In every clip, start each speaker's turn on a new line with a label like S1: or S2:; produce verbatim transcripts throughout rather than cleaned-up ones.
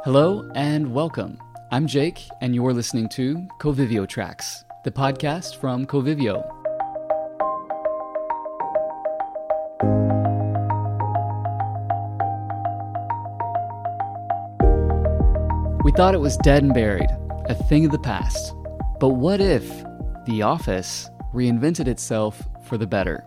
S1: Hello and welcome. I'm Jake, and you're listening to Covivio Tracks, the podcast from Covivio. We thought it was dead and buried, a thing of the past. But what if the office reinvented itself for the better?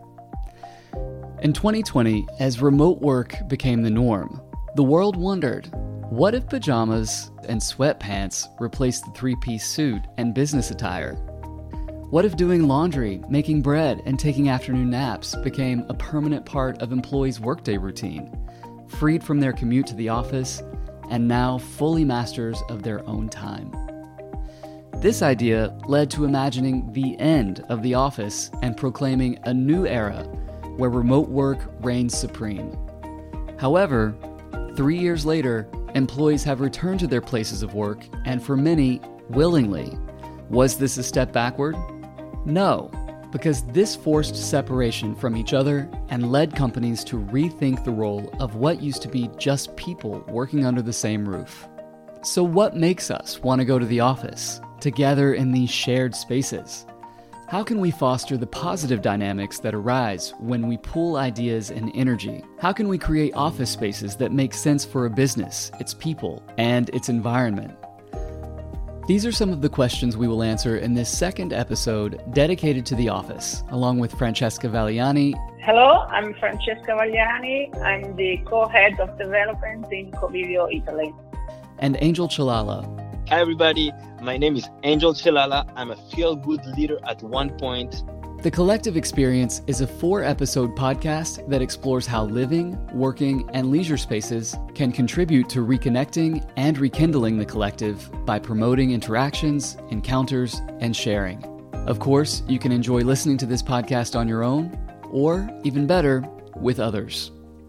S1: In twenty twenty, as remote work became the norm, the world wondered, what if pajamas and sweatpants replaced the three-piece suit and business attire? What if doing laundry, making bread, and taking afternoon naps became a permanent part of employees' workday routine, freed from their commute to the office, and now fully masters of their own time? This idea led to imagining the end of the office and proclaiming a new era where remote work reigns supreme. However, three years later, employees have returned to their places of work, and for many, willingly. Was this a step backward? No, because this forced separation from each other and led companies to rethink the role of what used to be just people working under the same roof. So what makes us want to go to the office, together in these shared spaces? How can we foster the positive dynamics that arise when we pool ideas and energy? How can we create office spaces that make sense for a business, its people, and its environment? These are some of the questions we will answer in this second episode dedicated to the office, along with Francesca Vagliani.
S2: Hello, I'm Francesca Vagliani. I'm the co-head of development in Covivio, Italy.
S1: And Angel Celala.
S3: Hi everybody, my name is Angel Celala. I'm a feel-good leader at OnePoint.
S1: The Collective Experience is a four-episode podcast that explores how living, working, and leisure spaces can contribute to reconnecting and rekindling the collective by promoting interactions, encounters, and sharing. Of course, you can enjoy listening to this podcast on your own, or, even better, with others.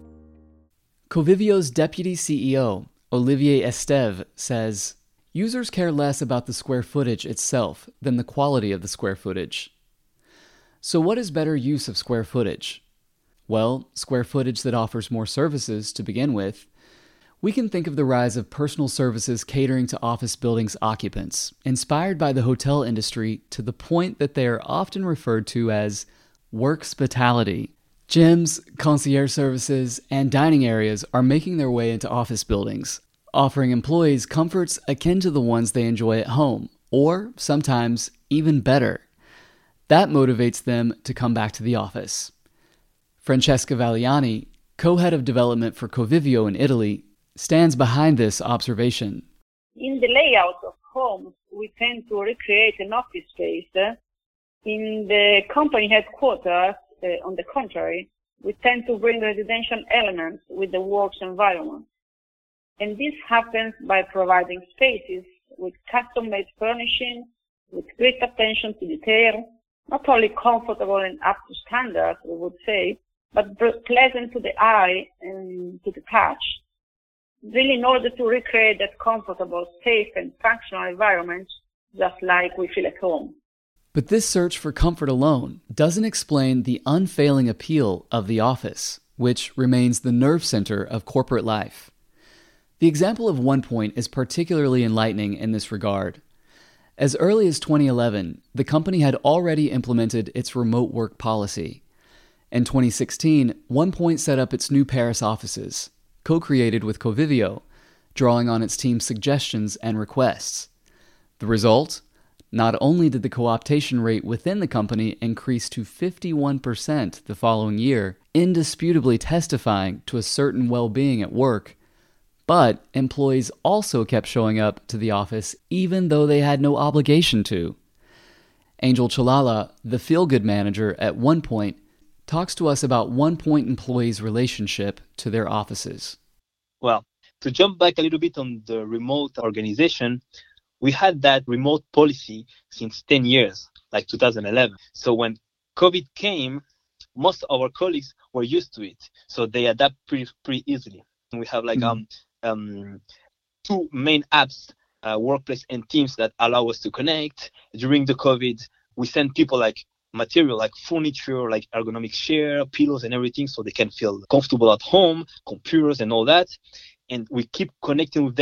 S1: Covivio's Deputy C E O, Olivier Estève, says, users care less about the square footage itself than the quality of the square footage. So what is better use of square footage? Well, square footage that offers more services to begin with. We can think of the rise of personal services catering to office buildings' occupants, inspired by the hotel industry to the point that they are often referred to as workspitality. Gyms, concierge services, and dining areas are making their way into office buildings, offering employees comforts akin to the ones they enjoy at home, or sometimes even better. That motivates them to come back to the office. Francesca Vagliani, co-head of development for Covivio in Italy, stands behind this observation.
S2: In the layout of homes, we tend to recreate an office space. In the company headquarters, uh, on the contrary, we tend to bring residential elements with the works environment. And this happens by providing spaces with custom-made furnishing, with great attention to detail, not only comfortable and up to standard, we would say, but pleasant to the eye and to the touch, really in order to recreate that comfortable, safe, and functional environment, just like we feel at home.
S1: But this search for comfort alone doesn't explain the unfailing appeal of the office, which remains the nerve center of corporate life. The example of OnePoint is particularly enlightening in this regard. As early as twenty eleven, the company had already implemented its remote work policy. In twenty sixteen, OnePoint set up its new Paris offices, co-created with Covivio, drawing on its team's suggestions and requests. The result? Not only did the co-optation rate within the company increase to fifty-one percent the following year, indisputably testifying to a certain well-being at work, but employees also kept showing up to the office even though they had no obligation to. Angel Celala, the feel-good manager at OnePoint, talks to us about OnePoint employees' relationship to their offices.
S3: Well, to jump back a little bit on the remote organization, we had that remote policy since ten years, like two thousand eleven. So when COVID came, most of our colleagues were used to it, so they adapt pretty, pretty easily. We have like mm-hmm. um. Um, two main apps, uh, Workplace and Teams, that allow us to connect. During the COVID, we send people like material, like furniture, like ergonomic chair, pillows and everything, so they can feel comfortable at home, computers and all that. And we keep connecting with them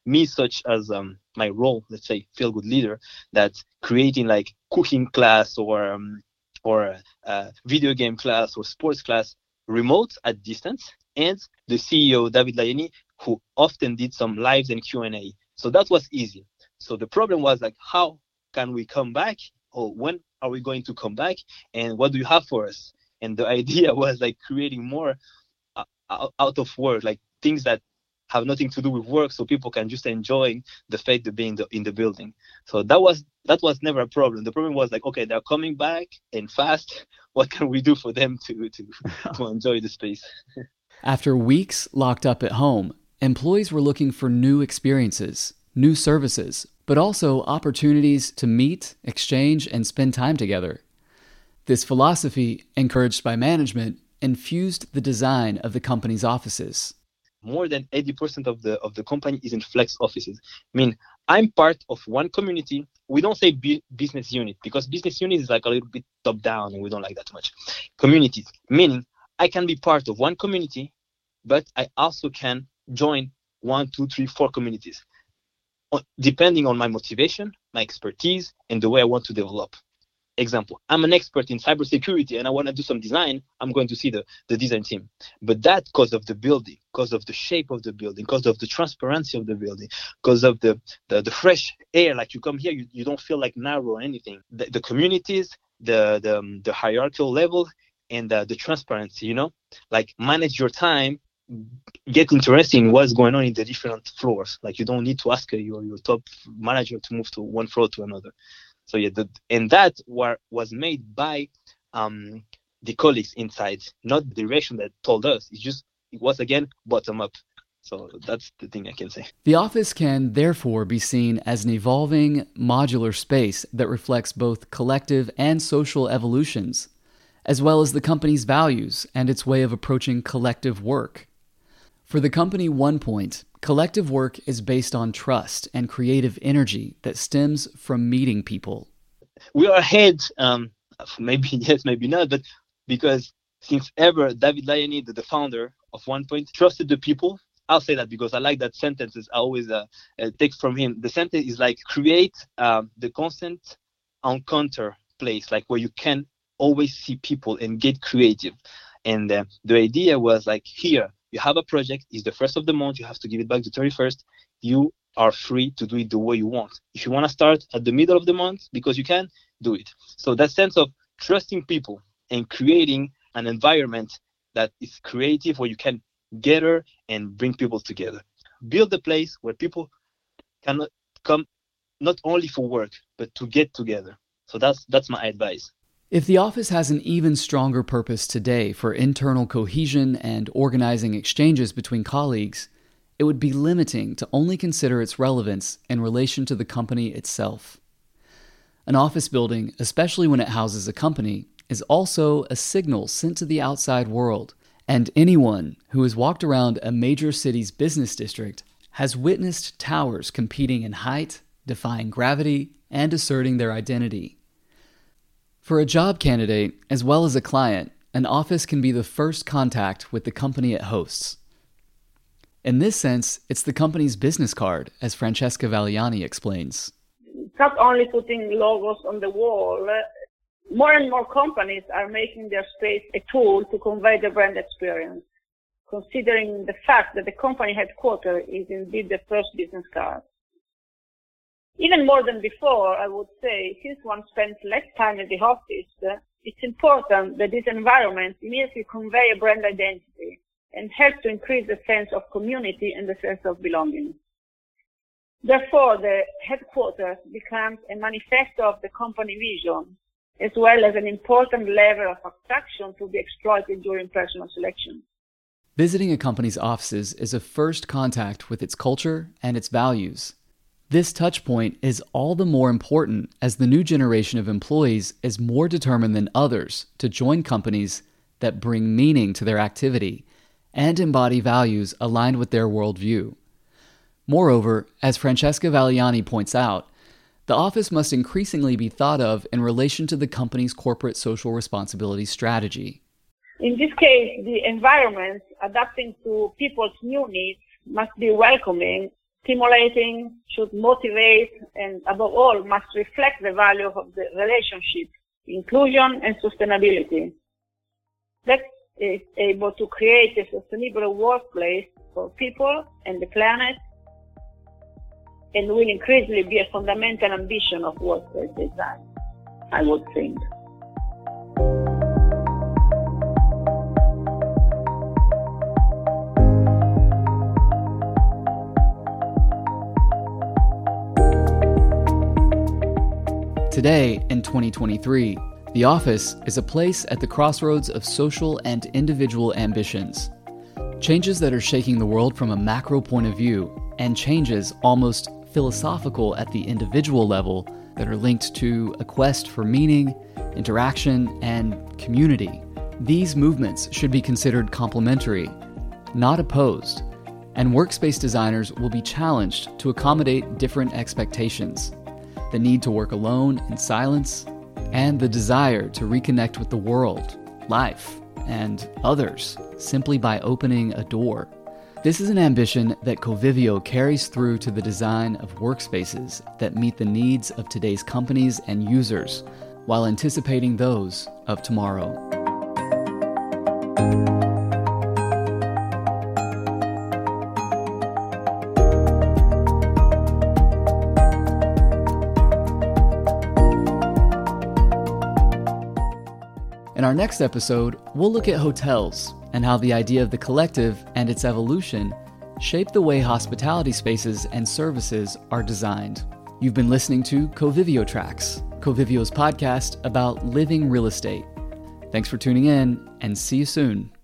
S3: me, such as um, my role, let's say, feel good leader, that creating like cooking class or um, or uh, video game class or sports class remote at distance, and the C E O, David Layani, who often did some lives and Q and A. So that was easy. So the problem was like, how can we come back? Or when are we going to come back? And what do you have for us? And the idea was like creating more uh, out of work, like things that have nothing to do with work, so people can just enjoy the fact of being the, in the building. So that was that was never a problem. The problem was like, okay, they're coming back and fast. What can we do for them to to, to enjoy the space?
S1: After weeks locked up at home, employees were looking for new experiences, new services, but also opportunities to meet, exchange, and spend time together. This philosophy, encouraged by management, infused the design of the company's offices.
S3: More than eighty percent of the of the company is in flex offices. I mean, I'm part of one community. We don't say b- business unit, because business unit is like a little bit top down and we don't like that much. Communities, meaning I can be part of one community, but I also can join one, two, three, four communities, depending on my motivation, my expertise, and the way I want to develop. Example, I'm an expert in cybersecurity and I want to do some design. I'm going to see the, the design team. But that because of the building, because of the shape of the building, because of the transparency of the building, because of the, the, the fresh air. Like you come here, you, you don't feel like narrow or anything. The, the communities, the, the, um, the hierarchical level, and the, the transparency, you know, like manage your time, get interested in what's going on in the different floors. Like you don't need to ask your, your top manager to move to one floor to another. So yeah, the, and that were, was made by um, the colleagues inside, not the direction that told us. It's just, it was again, bottom up. So that's the thing I can say.
S1: The office can therefore be seen as an evolving, modular space that reflects both collective and social evolutions, as well as the company's values and its way of approaching collective work. For the company OnePoint, collective work is based on trust and creative energy that stems from meeting people.
S3: We are ahead, um, maybe yes, maybe not, but because since ever, David Layani, the, the founder of OnePoint, trusted the people. I'll say that because I like that sentences I always uh, uh, take from him. The sentence is like, create uh, the constant encounter place, like where you can always see people and get creative. And uh, the idea was like, here, you have a project, it's the first of the month, you have to give it back the thirty-first. You are free to do it the way you want. If you want to start at the middle of the month because you can, do it. So that sense of trusting people and creating an environment that is creative where you can gather and bring people together. Build a place where people can come not only for work, but to get together. So that's that's my advice.
S1: If the office has an even stronger purpose today for internal cohesion and organizing exchanges between colleagues, it would be limiting to only consider its relevance in relation to the company itself. An office building, especially when it houses a company, is also a signal sent to the outside world, and anyone who has walked around a major city's business district has witnessed towers competing in height, defying gravity, and asserting their identity. For a job candidate, as well as a client, an office can be the first contact with the company it hosts. In this sense, it's the company's business card, as Francesca Valiani explains.
S2: It's not only putting logos on the wall. More and more companies are making their space a tool to convey the brand experience, considering the fact that the company headquarters is indeed the first business card. Even more than before, I would say, since one spends less time at the office, uh, it's important that this environment immediately convey a brand identity and help to increase the sense of community and the sense of belonging. Therefore, the headquarters becomes a manifesto of the company vision, as well as an important level of attraction to be exploited during personal selection.
S1: Visiting a company's offices is a first contact with its culture and its values. This touchpoint is all the more important as the new generation of employees is more determined than others to join companies that bring meaning to their activity and embody values aligned with their worldview. Moreover, as Francesca Valiani points out, the office must increasingly be thought of in relation to the company's corporate social responsibility strategy.
S2: In this case, the environment adapting to people's new needs must be welcoming stimulating, should motivate, and above all, must reflect the value of the relationship, inclusion, and sustainability. That is able to create a sustainable workplace for people and the planet, and will increasingly be a fundamental ambition of workplace design, I would think.
S1: Today, in twenty twenty-three, the office is a place at the crossroads of social and individual ambitions. Changes that are shaking the world from a macro point of view, and changes almost philosophical at the individual level that are linked to a quest for meaning, interaction, and community. These movements should be considered complementary, not opposed, and workspace designers will be challenged to accommodate different expectations. The need to work alone in silence, and the desire to reconnect with the world, life, and others simply by opening a door. This is an ambition that Covivio carries through to the design of workspaces that meet the needs of today's companies and users, while anticipating those of tomorrow. In our next episode, we'll look at hotels and how the idea of the collective and its evolution shape the way hospitality spaces and services are designed. You've been listening to Covivio Tracks, Covivio's podcast about living real estate. Thanks for tuning in, and see you soon.